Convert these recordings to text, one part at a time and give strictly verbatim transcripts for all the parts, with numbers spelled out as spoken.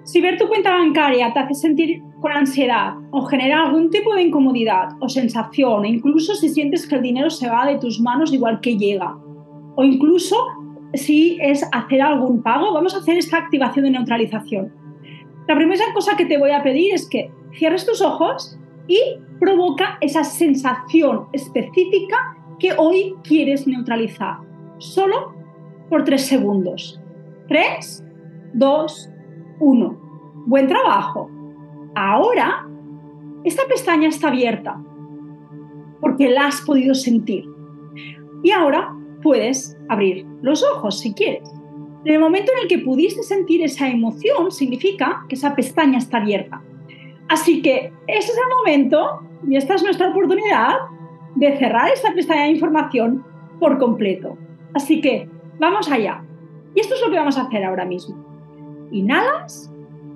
Si ver tu cuenta bancaria te hace sentir con ansiedad o genera algún tipo de incomodidad o sensación, o incluso si sientes que el dinero se va de tus manos igual que llega, o incluso si es hacer algún pago, vamos a hacer esta activación de neutralización. La primera cosa que te voy a pedir es que cierres tus ojos y provoca esa sensación específica que hoy quieres neutralizar. Solo por tres segundos. Tres, dos, uno. Buen trabajo. Ahora, esta pestaña está abierta porque la has podido sentir. Y ahora puedes abrir los ojos si quieres. En el momento en el que pudiste sentir esa emoción, significa que esa pestaña está abierta. Así que ese es el momento y esta es nuestra oportunidad de cerrar esta pestaña de información por completo. Así que vamos allá. Y esto es lo que vamos a hacer ahora mismo. Inhalas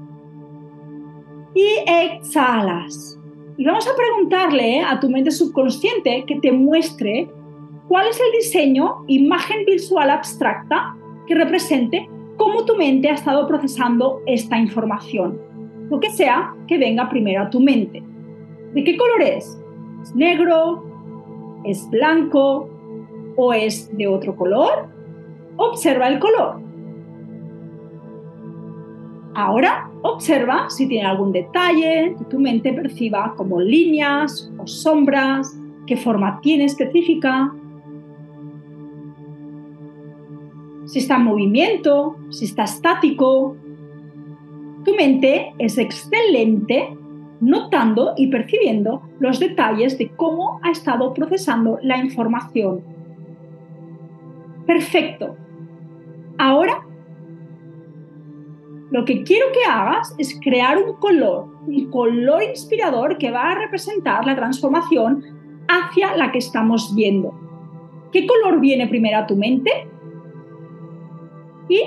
y exhalas. Y vamos a preguntarle a tu mente subconsciente que te muestre cuál es el diseño, imagen visual abstracta que represente cómo tu mente ha estado procesando esta información. Lo que sea que venga primero a tu mente. ¿De qué color es? ¿Es negro? ¿Es blanco? ¿O es de otro color? Observa el color. Ahora observa si tiene algún detalle que tu mente perciba como líneas o sombras, qué forma tiene específica, si está en movimiento, si está estático. Tu mente es excelente notando y percibiendo los detalles de cómo ha estado procesando la información. Perfecto. Ahora, lo que quiero que hagas es crear un color, un color inspirador que va a representar la transformación hacia la que estamos yendo. ¿Qué color viene primero a tu mente? Y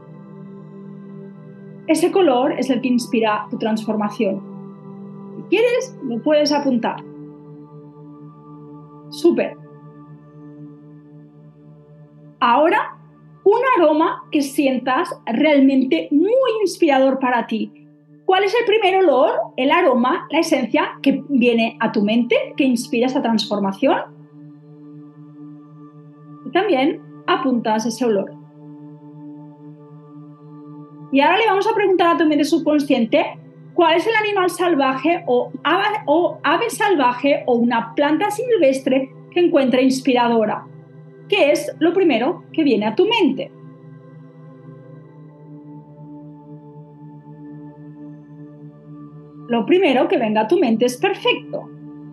ese color es el que inspira tu transformación. Si quieres, lo puedes apuntar. Súper. Ahora, un aroma que sientas realmente muy inspirador para ti. ¿Cuál es el primer olor, el aroma, la esencia que viene a tu mente, que inspira esa transformación? Y también apuntas ese olor. Y ahora le vamos a preguntar a tu mente subconsciente cuál es el animal salvaje o ave, o ave salvaje o una planta silvestre que encuentra inspiradora. ¿Qué es lo primero que viene a tu mente? Lo primero que venga a tu mente es perfecto.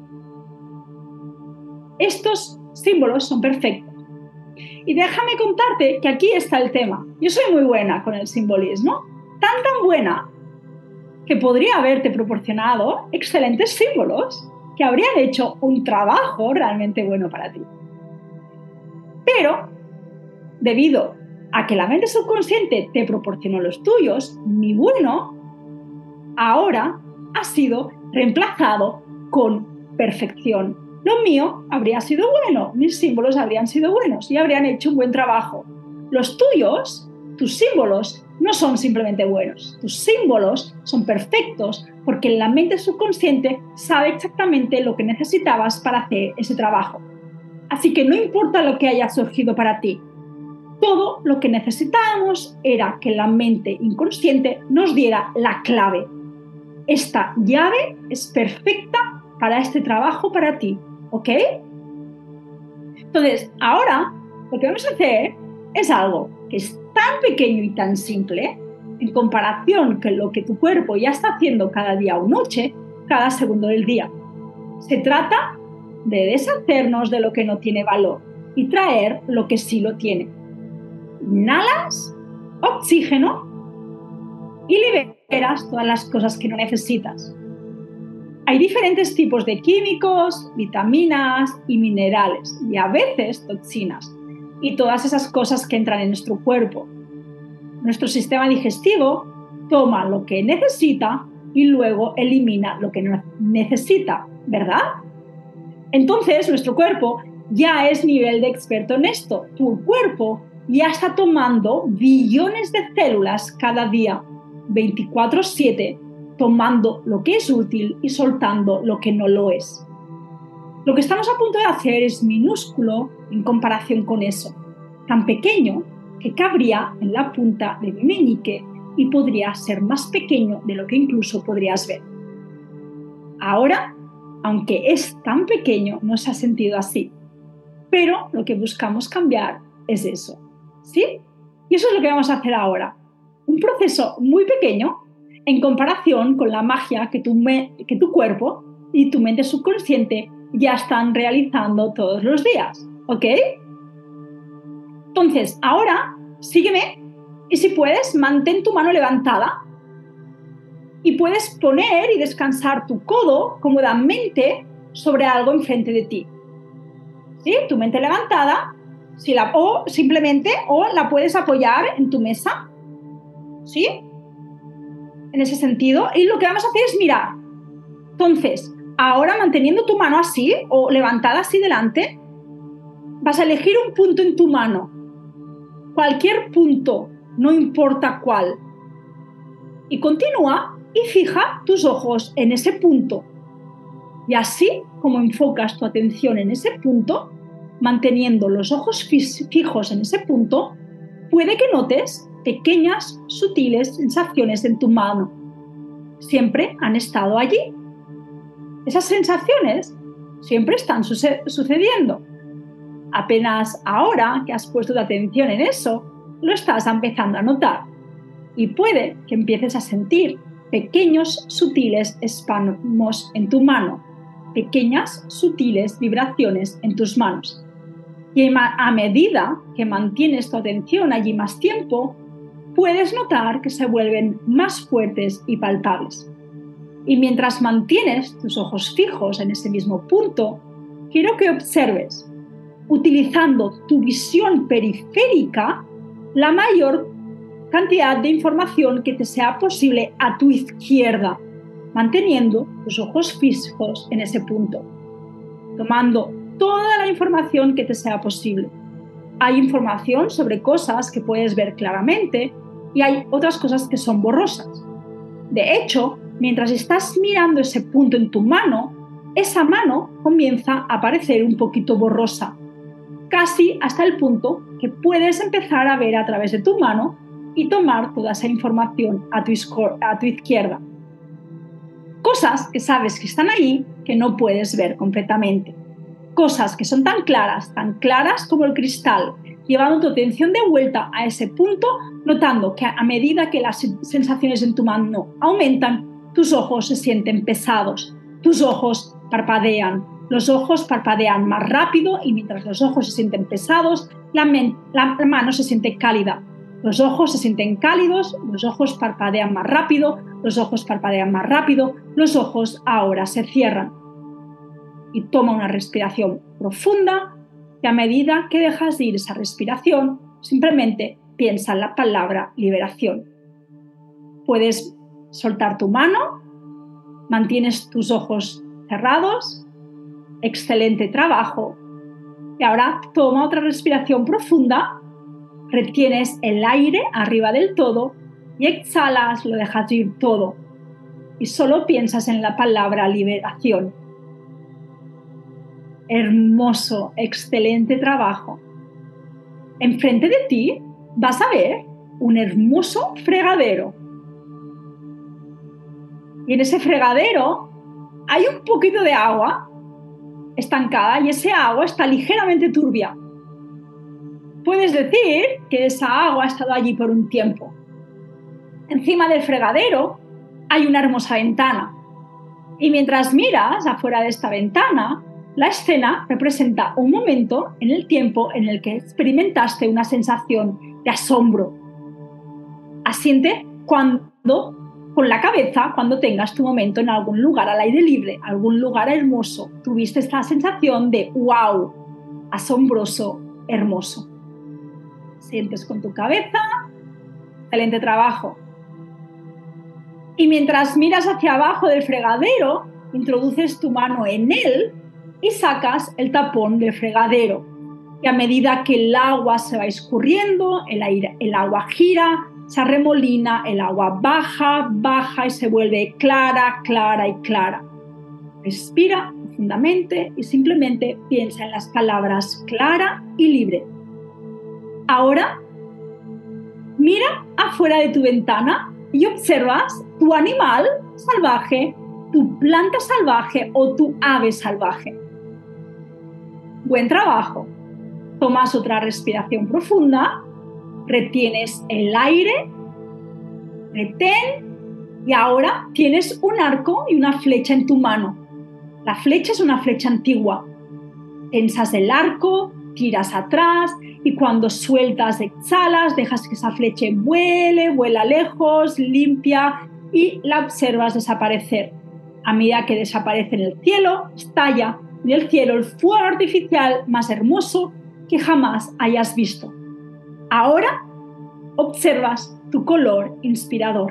Estos símbolos son perfectos. Y déjame contarte que aquí está el tema. Yo soy muy buena con el simbolismo, tan tan buena que podría haberte proporcionado excelentes símbolos que habrían hecho un trabajo realmente bueno para ti. Pero, debido a que la mente subconsciente te proporcionó los tuyos, mi bueno, ahora ha sido reemplazado con perfección. Lo mío habría sido bueno, mis símbolos habrían sido buenos y habrían hecho un buen trabajo. Los tuyos, tus símbolos, no son simplemente buenos. Tus símbolos son perfectos porque la mente subconsciente sabe exactamente lo que necesitabas para hacer ese trabajo. Así que no importa lo que haya surgido para ti. Todo lo que necesitábamos era que la mente inconsciente nos diera la clave. Esta llave es perfecta para este trabajo para ti. ¿Ok? Entonces, ahora lo que vamos a hacer es algo que es tan pequeño y tan simple en comparación con lo que tu cuerpo ya está haciendo cada día o noche, cada segundo del día. Se trata de deshacernos de lo que no tiene valor y traer lo que sí lo tiene. Inhalas oxígeno y liberas todas las cosas que no necesitas. Hay diferentes tipos de químicos, vitaminas y minerales y a veces toxinas y todas esas cosas que entran en nuestro cuerpo. Nuestro sistema digestivo toma lo que necesita y luego elimina lo que no necesita, ¿verdad? Entonces nuestro cuerpo ya es nivel de experto en esto. Tu cuerpo ya está tomando billones de células cada día veinticuatro siete, tomando lo que es útil y soltando lo que no lo es. Lo que estamos a punto de hacer es minúsculo en comparación con eso, tan pequeño que cabría en la punta de mi meñique y podría ser más pequeño de lo que incluso podrías ver. Ahora, aunque es tan pequeño, no se ha sentido así, pero lo que buscamos cambiar es eso, ¿sí? Y eso es lo que vamos a hacer ahora. Un proceso muy pequeño en comparación con la magia que tu, me- que tu cuerpo y tu mente subconsciente ya están realizando todos los días, ¿ok? Entonces, ahora, sígueme y si puedes, mantén tu mano levantada y puedes poner y descansar tu codo cómodamente sobre algo enfrente de ti. ¿Sí? Tu mente levantada, si la, o simplemente, o la puedes apoyar en tu mesa, ¿sí? En ese sentido, y lo que vamos a hacer es mirar. Entonces, ahora manteniendo tu mano así, o levantada así delante, vas a elegir un punto en tu mano. Cualquier punto, no importa cuál. Y continúa y fija tus ojos en ese punto. Y así como enfocas tu atención en ese punto, manteniendo los ojos fijos en ese punto, puede que notes pequeñas, sutiles sensaciones en tu mano. Siempre han estado allí. Esas sensaciones siempre están suce- sucediendo. Apenas ahora que has puesto tu atención en eso, lo estás empezando a notar. Y puede que empieces a sentir pequeños, sutiles espasmos en tu mano, pequeñas, sutiles vibraciones en tus manos. Y a medida que mantienes tu atención allí más tiempo, puedes notar que se vuelven más fuertes y palpables. Y mientras mantienes tus ojos fijos en ese mismo punto, quiero que observes, utilizando tu visión periférica, la mayor cantidad de información que te sea posible a tu izquierda, manteniendo tus ojos fijos en ese punto, tomando toda la información que te sea posible. Hay información sobre cosas que puedes ver claramente y hay otras cosas que son borrosas. De hecho, mientras estás mirando ese punto en tu mano, esa mano comienza a parecer un poquito borrosa, casi hasta el punto que puedes empezar a ver a través de tu mano y tomar toda esa información a tu, a tu izquierda. Cosas que sabes que están ahí que no puedes ver completamente. Cosas que son tan claras, tan claras como el cristal, llevando tu atención de vuelta a ese punto, notando que a medida que las sensaciones en tu mano aumentan, tus ojos se sienten pesados, tus ojos parpadean, los ojos parpadean más rápido y mientras los ojos se sienten pesados, la, la, la mano se siente cálida. Los ojos se sienten cálidos, los ojos parpadean más rápido, los ojos parpadean más rápido, los ojos ahora se cierran. Y toma una respiración profunda y a medida que dejas de ir esa respiración, simplemente piensa en la palabra liberación. Puedes soltar tu mano, mantienes tus ojos cerrados, excelente trabajo. Y ahora toma otra respiración profunda, retienes el aire arriba del todo y exhalas, lo dejas ir todo. Y solo piensas en la palabra liberación. Hermoso, excelente trabajo. Enfrente de ti vas a ver un hermoso fregadero. Y en ese fregadero hay un poquito de agua estancada y ese agua está ligeramente turbia. Puedes decir que esa agua ha estado allí por un tiempo. Encima del fregadero hay una hermosa ventana. Y mientras miras afuera de esta ventana, la escena representa un momento en el tiempo en el que experimentaste una sensación de asombro. Asiente cuando, con la cabeza cuando tengas tu momento en algún lugar al aire libre, algún lugar hermoso, tuviste esta sensación de wow, asombroso, hermoso. Sientes con tu cabeza, excelente trabajo. Y mientras miras hacia abajo del fregadero, introduces tu mano en él y sacas el tapón del fregadero. Y a medida que el agua se va escurriendo, el, aire, el agua gira, se arremolina, el agua baja, baja y se vuelve clara, clara y clara. Respira profundamente y simplemente piensa en las palabras clara y libre. Ahora, mira afuera de tu ventana y observas tu animal salvaje, tu planta salvaje o tu ave salvaje. Buen trabajo. Tomas otra respiración profunda, retienes el aire, retén y ahora tienes un arco y una flecha en tu mano. La flecha es una flecha antigua. Tensas el arco, tiras atrás y cuando sueltas, exhalas, dejas que esa flecha vuele, vuela lejos, limpia y la observas desaparecer. A medida que desaparece en el cielo, estalla en el cielo el fuego artificial más hermoso que jamás hayas visto. Ahora observas tu color inspirador.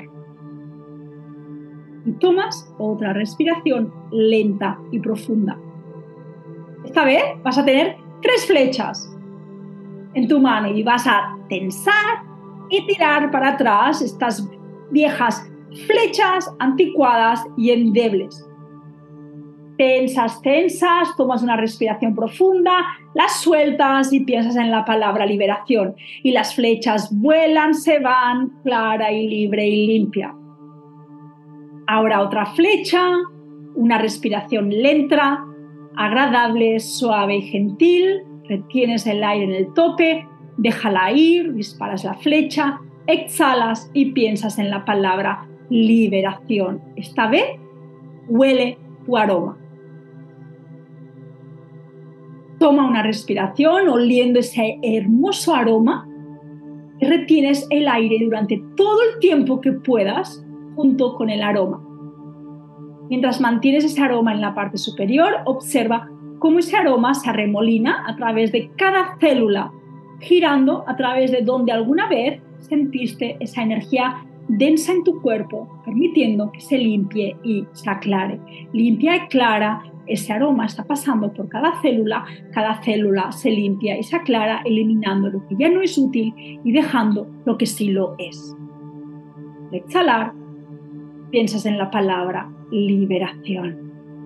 Y tomas otra respiración lenta y profunda. Esta vez vas a tener tres flechas en tu mano y vas a tensar y tirar para atrás estas viejas flechas anticuadas y endebles. Tensas, tensas, tomas una respiración profunda, las sueltas y piensas en la palabra liberación. Y las flechas vuelan, se van, clara y libre y limpia. Ahora otra flecha, una respiración lenta, agradable, suave y gentil. Retienes el aire en el tope, déjala ir, disparas la flecha, exhalas y piensas en la palabra liberación. Esta vez huele tu aroma. Toma una respiración oliendo ese hermoso aroma y retienes el aire durante todo el tiempo que puedas junto con el aroma. Mientras mantienes ese aroma en la parte superior, observa cómo ese aroma se arremolina a través de cada célula, girando a través de donde alguna vez sentiste esa energía densa en tu cuerpo, permitiendo que se limpie y se aclare. Limpia y clara, ese aroma está pasando por cada célula, cada célula se limpia y se aclara, eliminando lo que ya no es útil y dejando lo que sí lo es. Al exhalar, piensas en la palabra liberación.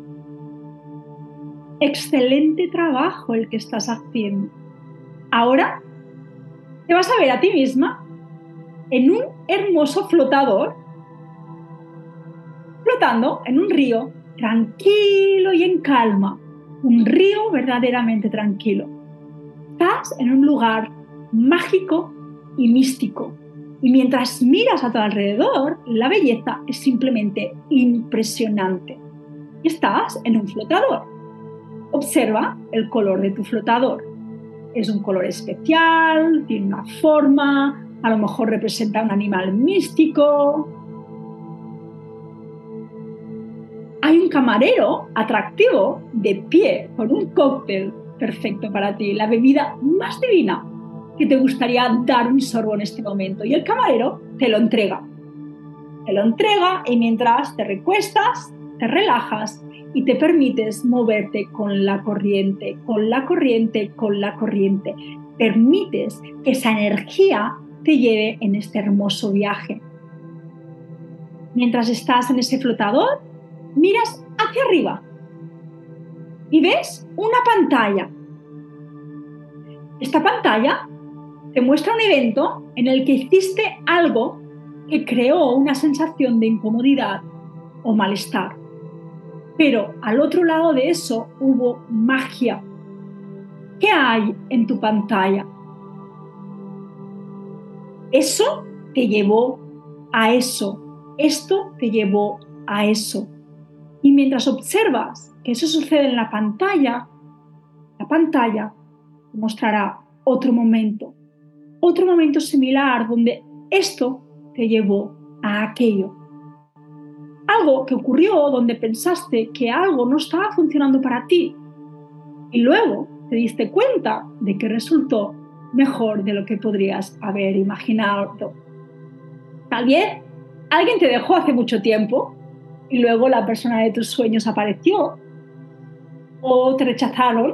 Excelente trabajo el que estás haciendo. Ahora te vas a ver a ti misma en un hermoso flotador, flotando en un río tranquilo y en calma, un río verdaderamente tranquilo. Estás en un lugar mágico y místico y mientras miras a tu alrededor, la belleza es simplemente impresionante. Estás en un flotador. Observa el color de tu flotador. Es un color especial, tiene una forma, a lo mejor representa un animal místico. Hay un camarero atractivo de pie con un cóctel perfecto para ti, la bebida más divina que te gustaría dar un sorbo en este momento. Y el camarero te lo entrega. Te lo entrega y mientras te recuestas, te relajas y te permites moverte con la corriente, con la corriente, con la corriente. Permites que esa energía te lleve en este hermoso viaje. Mientras estás en ese flotador, miras hacia arriba y ves una pantalla. Esta pantalla te muestra un evento en el que hiciste algo que creó una sensación de incomodidad o malestar. Pero al otro lado de eso hubo magia. ¿Qué hay en tu pantalla? Eso te llevó a eso. Esto te llevó a eso. Y mientras observas que eso sucede en la pantalla, la pantalla te mostrará otro momento. Otro momento similar donde esto te llevó a aquello. Algo que ocurrió donde pensaste que algo no estaba funcionando para ti y luego te diste cuenta de que resultó mejor de lo que podrías haber imaginado. Tal vez alguien te dejó hace mucho tiempo y luego la persona de tus sueños apareció o te rechazaron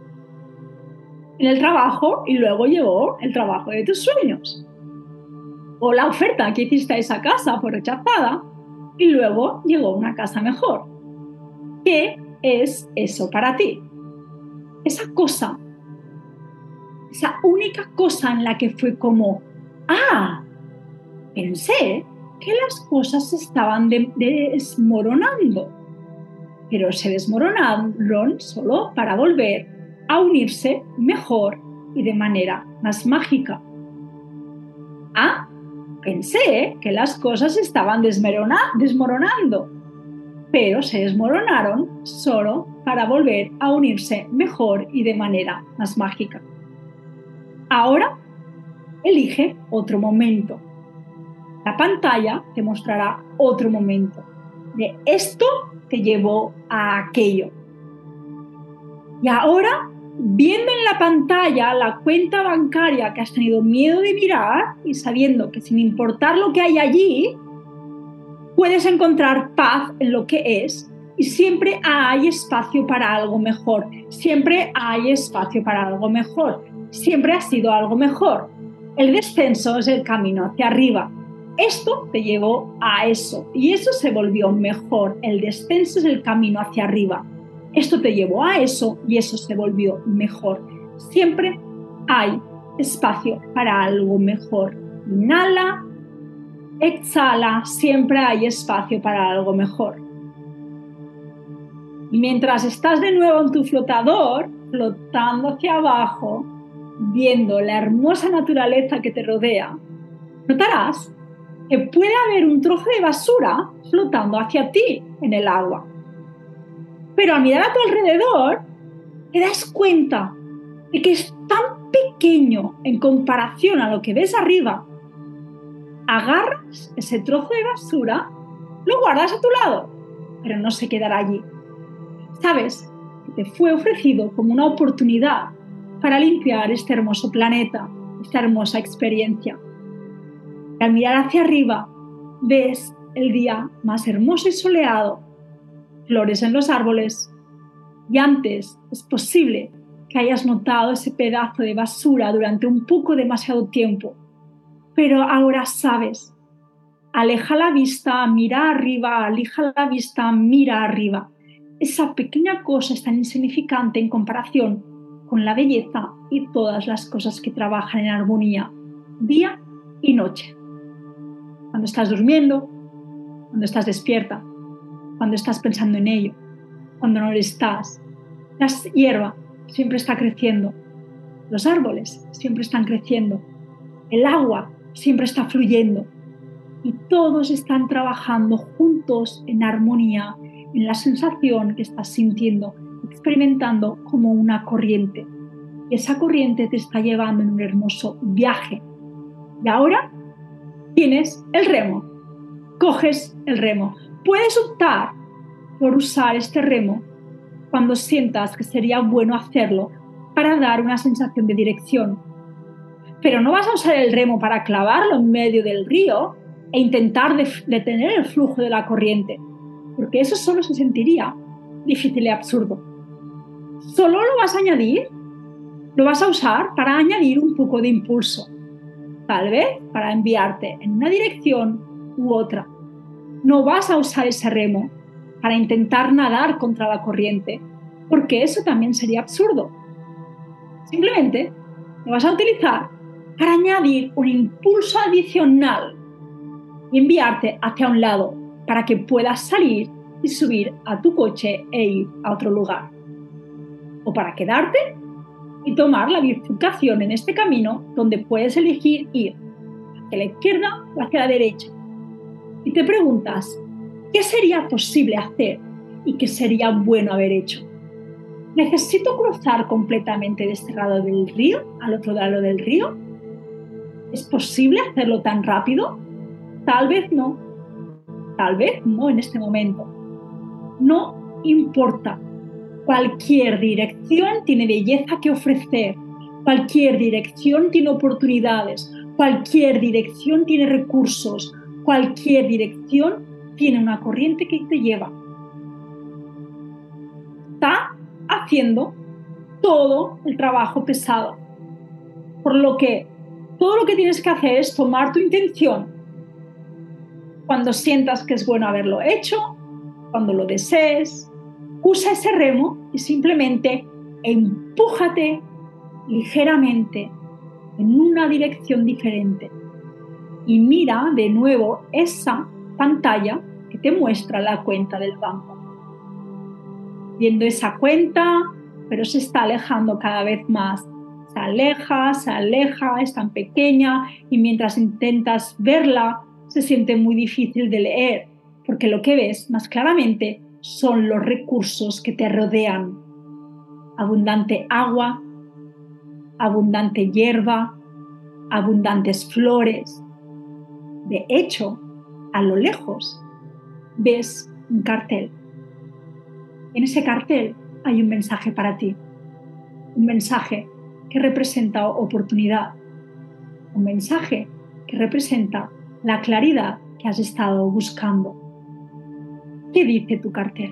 en el trabajo y luego llegó el trabajo de tus sueños. O la oferta que hiciste a esa casa fue rechazada y luego llegó una casa mejor. ¿Qué es eso para ti? Esa cosa, esa única cosa en la que fue como, ah, pensé que las cosas se estaban de- desmoronando, pero se desmoronaron solo para volver a unirse mejor y de manera más mágica. Ah, pensé que las cosas se estaban desmorona- desmoronando, pero se desmoronaron solo para volver a unirse mejor y de manera más mágica. Ahora elige otro momento. La pantalla te mostrará otro momento de esto que llevó a aquello. Y ahora, viendo en la pantalla la cuenta bancaria que has tenido miedo de mirar y sabiendo que sin importar lo que hay allí, puedes encontrar paz en lo que es y siempre hay espacio para algo mejor. Siempre hay espacio para algo mejor. Siempre ha sido algo mejor. El descenso es el camino hacia arriba. Esto te llevó a eso y eso se volvió mejor. El descenso es el camino hacia arriba. Esto te llevó a eso y eso se volvió mejor. Siempre hay espacio para algo mejor. Inhala, exhala, siempre hay espacio para algo mejor. Y mientras estás de nuevo en tu flotador, flotando hacia abajo, viendo la hermosa naturaleza que te rodea, notarás que puede haber un trozo de basura flotando hacia ti en el agua. Pero al mirar a tu alrededor, te das cuenta de que es tan pequeño en comparación a lo que ves arriba. Agarras ese trozo de basura, lo guardas a tu lado, pero no se quedará allí. Sabes que te fue ofrecido como una oportunidad para limpiar este hermoso planeta, esta hermosa experiencia. Y al mirar hacia arriba, ves el día más hermoso y soleado, flores en los árboles, y antes es posible que hayas notado ese pedazo de basura durante un poco demasiado tiempo, pero ahora sabes. Aleja la vista, mira arriba, aleja la vista, mira arriba. Esa pequeña cosa es tan insignificante en comparación con la belleza y todas las cosas que trabajan en armonía, día y noche. Cuando estás durmiendo, cuando estás despierta, cuando estás pensando en ello, cuando no lo estás. La hierba siempre está creciendo, los árboles siempre están creciendo, el agua siempre está fluyendo. Y todos están trabajando juntos en armonía, en la sensación que estás sintiendo, experimentando como una corriente. Y esa corriente te está llevando en un hermoso viaje. Y ahora tienes el remo. Coges el remo. Puedes optar por usar este remo cuando sientas que sería bueno hacerlo para dar una sensación de dirección. Pero no vas a usar el remo para clavarlo en medio del río e intentar detener el flujo de la corriente, porque eso solo se sentiría difícil y absurdo. Solo lo vas a añadir, lo vas a usar para añadir un poco de impulso, tal vez para enviarte en una dirección u otra. No vas a usar ese remo para intentar nadar contra la corriente, porque eso también sería absurdo. Simplemente lo vas a utilizar para añadir un impulso adicional y enviarte hacia un lado para que puedas salir y subir a tu coche e ir a otro lugar. O para quedarte y tomar la bifurcación en este camino donde puedes elegir ir hacia la izquierda o hacia la derecha. Y te preguntas, ¿qué sería posible hacer y qué sería bueno haber hecho? ¿Necesito cruzar completamente de este lado del río al otro lado del río? ¿Es posible hacerlo tan rápido? Tal vez no. Tal vez no en este momento. No importa. Cualquier dirección tiene belleza que ofrecer. Cualquier dirección tiene oportunidades. Cualquier dirección tiene recursos. Cualquier dirección tiene una corriente que te lleva. Está haciendo todo el trabajo pesado. Por lo que Todo lo que tienes que hacer es tomar tu intención. Cuando sientas que es bueno haberlo hecho, cuando lo desees, usa ese remo y simplemente empújate ligeramente en una dirección diferente. Y mira de nuevo esa pantalla que te muestra la cuenta del banco. Viendo esa cuenta, pero se está alejando cada vez más. Se aleja, se aleja, es tan pequeña y mientras intentas verla, se siente muy difícil de leer, porque lo que ves más claramente son los recursos que te rodean. Abundante agua, abundante hierba, abundantes flores. De hecho, a lo lejos ves un cartel. En ese cartel hay un mensaje para ti, un mensaje que representa oportunidad, un mensaje que representa la claridad que has estado buscando. ¿Qué dice tu cartel?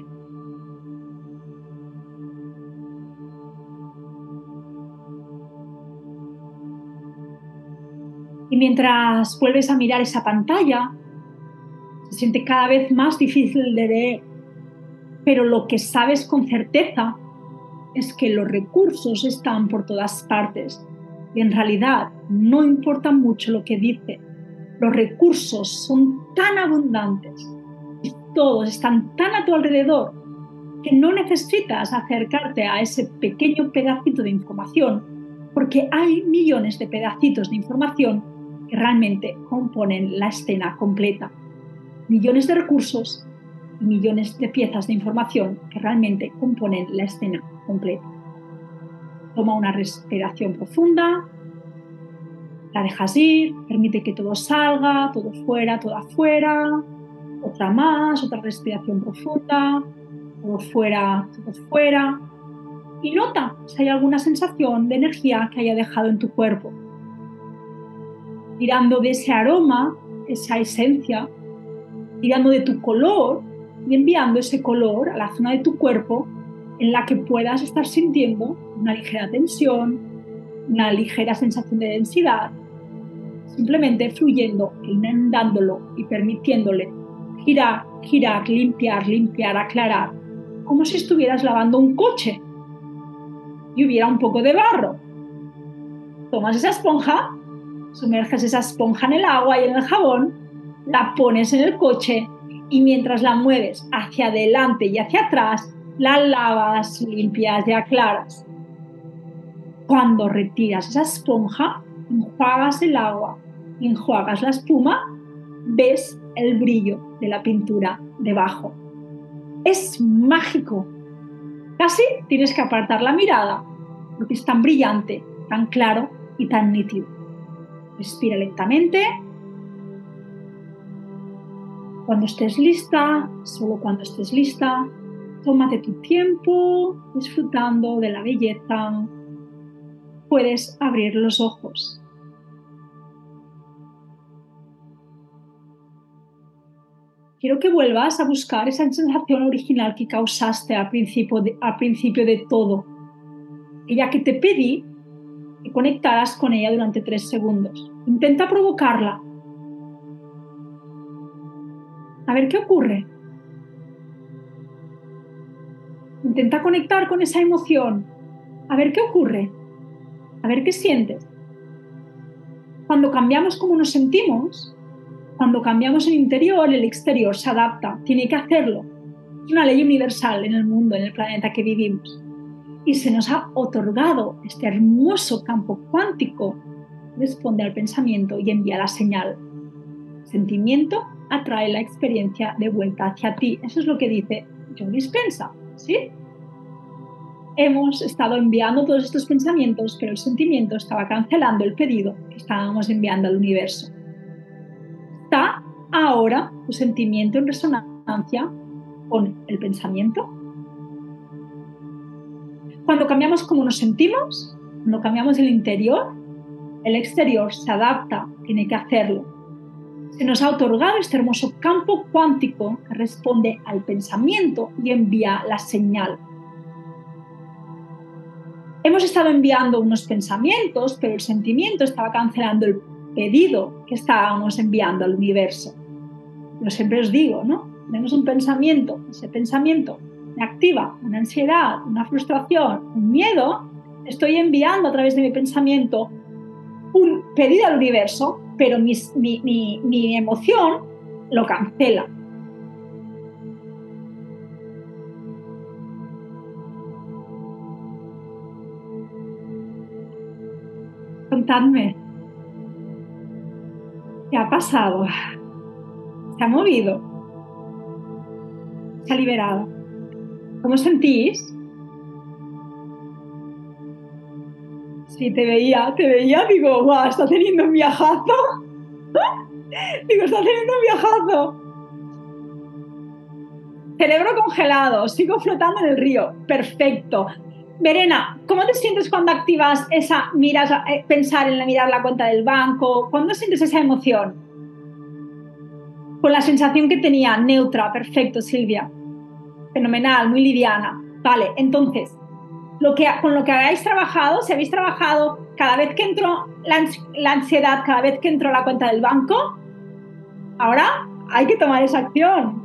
Y mientras vuelves a mirar esa pantalla, se siente cada vez más difícil de leer, pero lo que sabes con certeza es que los recursos están por todas partes y en realidad no importa mucho lo que dice. Los recursos son tan abundantes y todos están tan a tu alrededor que no necesitas acercarte a ese pequeño pedacito de información porque hay millones de pedacitos de información que realmente componen la escena completa. Millones de recursos y millones de piezas de información que realmente componen la escena completa. Toma una respiración profunda, la dejas ir, permite que todo salga, todo fuera, todo afuera, otra más, otra respiración profunda, todo fuera, todo fuera. Y nota si hay alguna sensación de energía que haya dejado en tu cuerpo. Tirando de ese aroma, esa esencia, tirando de tu color y enviando ese color a la zona de tu cuerpo en la que puedas estar sintiendo una ligera tensión, una ligera sensación de densidad, simplemente fluyendo, inundándolo y permitiéndole girar, girar, limpiar, limpiar, aclarar, como si estuvieras lavando un coche y hubiera un poco de barro. Tomas esa esponja, sumerges esa esponja en el agua y en el jabón, la pones en el coche y mientras la mueves hacia adelante y hacia atrás, la lavas, limpias y aclaras. Cuando retiras esa esponja, enjuagas el agua y enjuagas la espuma, ves el brillo de la pintura debajo. Es mágico. Casi tienes que apartar la mirada porque es tan brillante, tan claro y tan nítido. Respira lentamente. Cuando estés lista, solo cuando estés lista, tómate tu tiempo disfrutando de la belleza. Puedes abrir los ojos. Quiero que vuelvas a buscar esa sensación original que causaste al principio de, al principio de todo. Ella que te pedí que conectaras con ella durante tres segundos. Intenta provocarla. A ver qué ocurre. Intenta conectar con esa emoción. A ver qué ocurre. A ver qué sientes. Cuando cambiamos cómo nos sentimos, cuando cambiamos el interior, el exterior se adapta. Tiene que hacerlo. Es una ley universal en el mundo, en el planeta que vivimos. Y se nos ha otorgado este hermoso campo cuántico. Responde al pensamiento y envía la señal. Sentimiento atrae la experiencia de vuelta hacia ti. Eso es lo que dice Joe Dispenza, ¿sí? Hemos estado enviando todos estos pensamientos, pero el sentimiento estaba cancelando el pedido que estábamos enviando al universo. ¿Está ahora tu sentimiento en resonancia con el pensamiento? Cuando cambiamos cómo nos sentimos, cuando cambiamos el interior, el exterior se adapta, tiene que hacerlo. Se nos ha otorgado este hermoso campo cuántico que responde al pensamiento y envía la señal. hemos estado enviando unos pensamientos, pero el sentimiento estaba cancelando el pedido que estábamos enviando al universo. Yo siempre os digo, ¿no? Tenemos un pensamiento, ese pensamiento me activa una ansiedad, una frustración, un miedo, estoy enviando a través de mi pensamiento un pedido al universo, pero mi, mi, mi, mi emoción lo cancela. Contadme, ¿qué ha pasado? ¿Se ha movido? ¿Se ha liberado? ¿Cómo sentís? Sí, te veía, te veía, digo, guau, está teniendo un viajazo. Digo, está teniendo un viajazo. Cerebro congelado, sigo flotando en el río. Perfecto. Verena, ¿cómo te sientes cuando activas esa, miras, eh, pensar en la, mirar la cuenta del banco? ¿Cuándo sientes esa emoción? Con la sensación que tenía, neutra. Perfecto, Silvia. Fenomenal, muy liviana. Vale, entonces, lo que, con lo que habéis trabajado, si habéis trabajado cada vez que entró la, la ansiedad, cada vez que entró la cuenta del banco, ahora hay que tomar esa acción.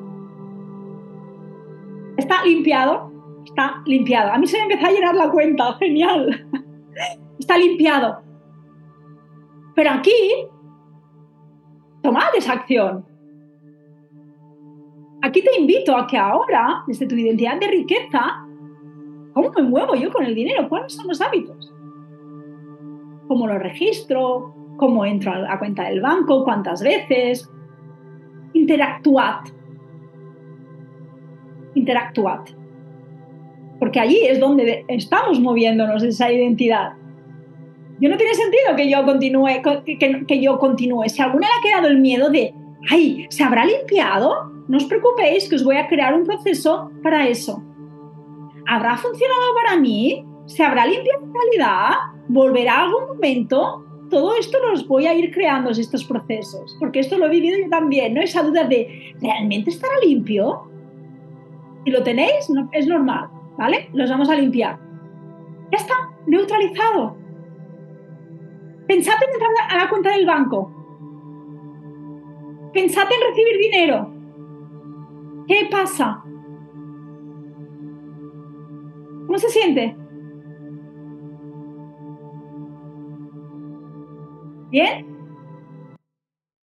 Está limpiado, está limpiado. A mí se me empezó a llenar la cuenta, genial. Está limpiado. Pero aquí, tomad esa acción. Aquí te invito a que ahora, desde tu identidad de riqueza, ¿cómo me muevo yo con el dinero? ¿Cuáles son los hábitos? ¿Cómo lo registro? ¿Cómo entro a la cuenta del banco? ¿Cuántas veces? Interactuad. Interactuad. Porque allí es donde estamos moviéndonos esa identidad. Yo no tiene sentido que yo continúe, que, que yo continúe. Si a alguna le ha quedado el miedo de, ay, ¿se habrá limpiado? No os preocupéis, que os voy a crear un proceso para eso. ¿Habrá funcionado para mí? ¿Se habrá limpiado en realidad? ¿Volverá algún momento? Todo esto los voy a ir creando, estos procesos, porque esto lo he vivido yo también, ¿no? Esa duda de, ¿realmente estará limpio? Si lo tenéis, no, es normal, ¿vale? Los vamos a limpiar. Ya está, neutralizado. Pensad en entrar a la cuenta del banco. Pensad en recibir dinero. ¿Qué pasa? ¿Cómo se siente? ¿Bien?